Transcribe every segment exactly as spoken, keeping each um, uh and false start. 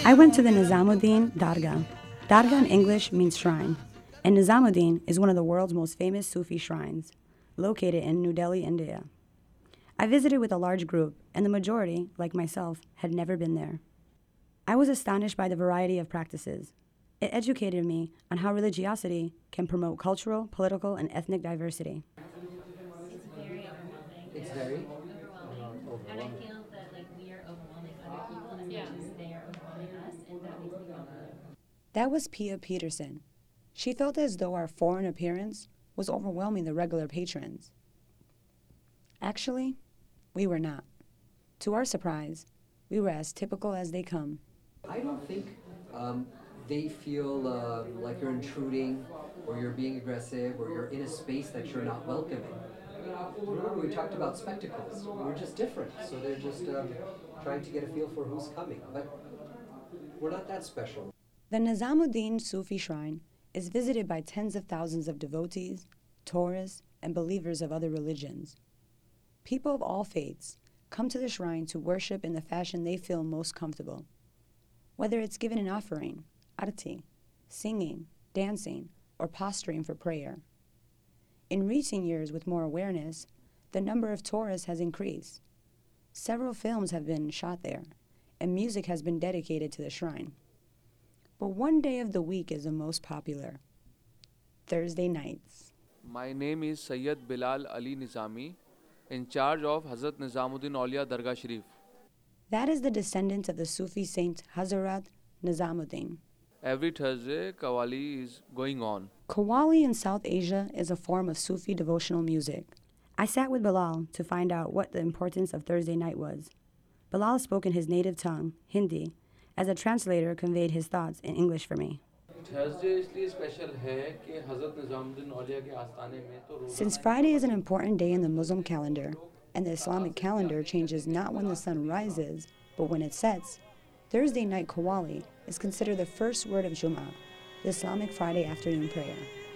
I went to the Nizamuddin Dargah. Dargah in English means shrine, and Nizamuddin is one of the world's most famous Sufi shrines, located in New Delhi, India. I visited with a large group, and the majority, like myself, had never been there. I was astonished by the variety of practices. It educated me on how religiosity can promote cultural, political, and ethnic diversity. It's very overwhelming. It's very overwhelming. And I feel that like we are overwhelming other people as yeah. much as they are overwhelming us, and that makes me feel good. That was Pia Peterson. She felt as though our foreign appearance was overwhelming the regular patrons. Actually, we were not. To our surprise, we were as typical as they come. I don't think um, they feel uh, like you're intruding or you're being aggressive or you're in a space that you're not welcoming. Remember, we talked about spectacles. We're just different, so they're just um, trying to get a feel for who's coming. But we're not that special. The Nizamuddin Sufi Shrine is visited by tens of thousands of devotees, tourists, and believers of other religions. People of all faiths come to the shrine to worship in the fashion they feel most comfortable. Whether it's given an offering, arati, singing, dancing, or posturing for prayer. In recent years, with more awareness, the number of tourists has increased. Several films have been shot there, and music has been dedicated to the shrine. But one day of the week is the most popular, Thursday nights. My name is Sayyid Bilal Ali Nizami, in charge of Hazrat Nizamuddin Aulia Dargah Sharif. That is the descendant of the Sufi saint Hazrat Nizamuddin. Every Thursday, Qawwali is going on. Qawwali in South Asia is a form of Sufi devotional music. I sat with Bilal to find out what the importance of Thursday night was. Bilal spoke in his native tongue, Hindi, as a translator conveyed his thoughts in English for me. Since Friday is an important day in the Muslim calendar, and the Islamic calendar changes not when the sun rises, but when it sets, Thursday night Qawwali is considered the first word of Jum'ah, the Islamic Friday afternoon prayer.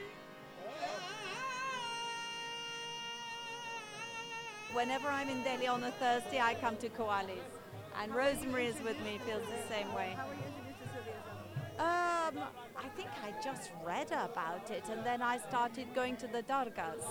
Whenever I'm in Delhi on a Thursday, I come to Qawwalis. And Rosemary is with me, feels the same way. Um, I think I just read about it, and then I started going to the dargahs.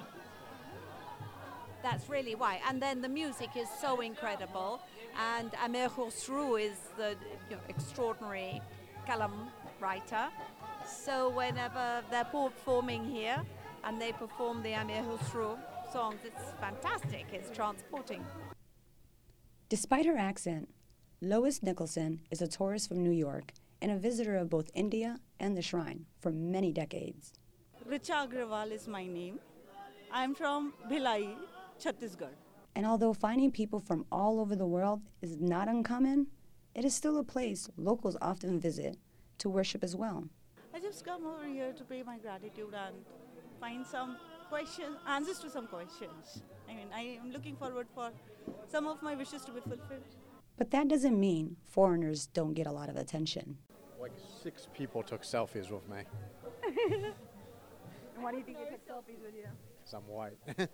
That's really why. And then the music is so incredible. And Amir Khosrow is the you know, extraordinary kalam writer. So whenever they're performing here, and they perform the Amir Khosrow songs, it's fantastic. It's transporting. Despite her accent, Lois Nicholson is a tourist from New York and a visitor of both India and the shrine for many decades. Richa Agrawal is my name. I'm from Bhilai, Chhattisgarh. And although finding people from all over the world is not uncommon, it is still a place locals often visit to worship as well. I just come over here to pay my gratitude and find some questions, answers to some questions. I mean, I am looking forward for some of my wishes to be fulfilled. But that doesn't mean foreigners don't get a lot of attention. Like six people took selfies with me. And why do you think they took selfies with you? Because I'm white.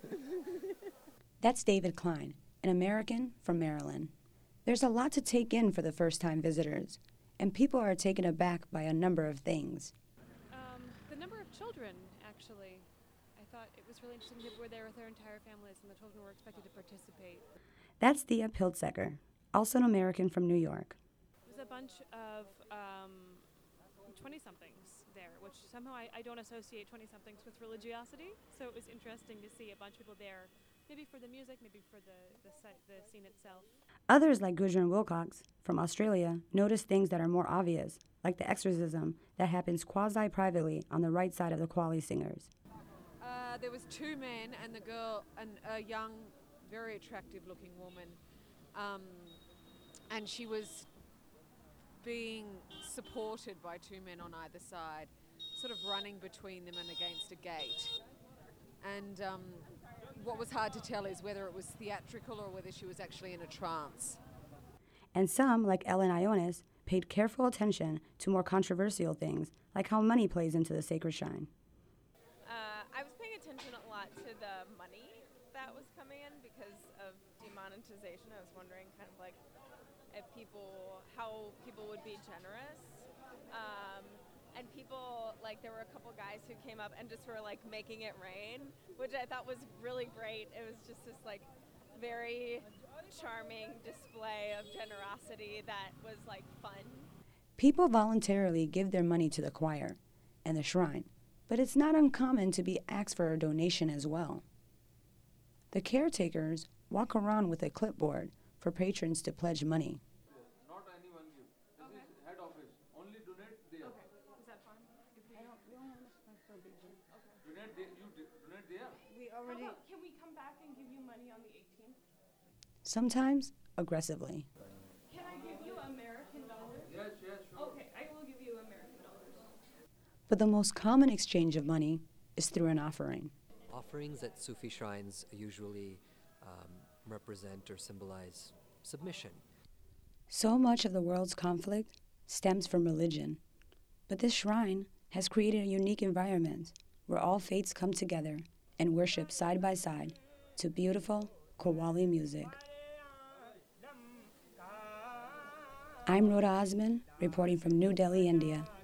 That's David Klein, an American from Maryland. There's a lot to take in for the first-time visitors, and people are taken aback by a number of things. Um, the number of children, actually. I thought it was really interesting. People were there with their entire families, and the children were expected to participate. That's Thea Piltzecker, also an American from New York. It was a bunch of um, twenty-somethings there, which somehow I, I don't associate twenty-somethings with religiosity, so it was interesting to see a bunch of people there, maybe for the music, maybe for the, the, site, the scene itself. Others, like Gudrun Wilcox from Australia, notice things that are more obvious, like the exorcism that happens quasi-privately on the right side of the Qawwali singers. Uh, there was two men and the girl, and a young, very attractive-looking woman, um, and she was being supported by two men on either side, sort of running between them and against a gate. And um, what was hard to tell is whether it was theatrical or whether she was actually in a trance. And some, like Ellen Ionis, paid careful attention to more controversial things, like how money plays into the sacred shrine. Uh, I was paying attention a lot to the money that was coming in because of demonetization. I was wondering kind of like if people, how people would be generous. Um, and people, like there were a couple guys who came up and just were like making it rain, which I thought was really great. It was just this like very charming display of generosity that was like fun. People voluntarily give their money to the choir and the shrine, but it's not uncommon to be asked for a donation as well. The caretakers walk around with a clipboard for patrons to pledge money. Not anyone give. This okay. is head office. Only donate there. Okay. Is that fine? If we I don't, we don't have enough time for a big gym. Okay. Donate there. You d- donate there. We already. How about, can we come back and give you money on the eighteenth? Sometimes aggressively. Can I give you American dollars? Yes, yes, sure. Okay, I will give you American dollars. But the most common exchange of money is through an offering. Offerings at Sufi shrines usually um, represent or symbolize submission. So much of the world's conflict stems from religion, but this shrine has created a unique environment where all faiths come together and worship side by side to beautiful Qawwali music. I'm Rhoda Osman, reporting from New Delhi, India.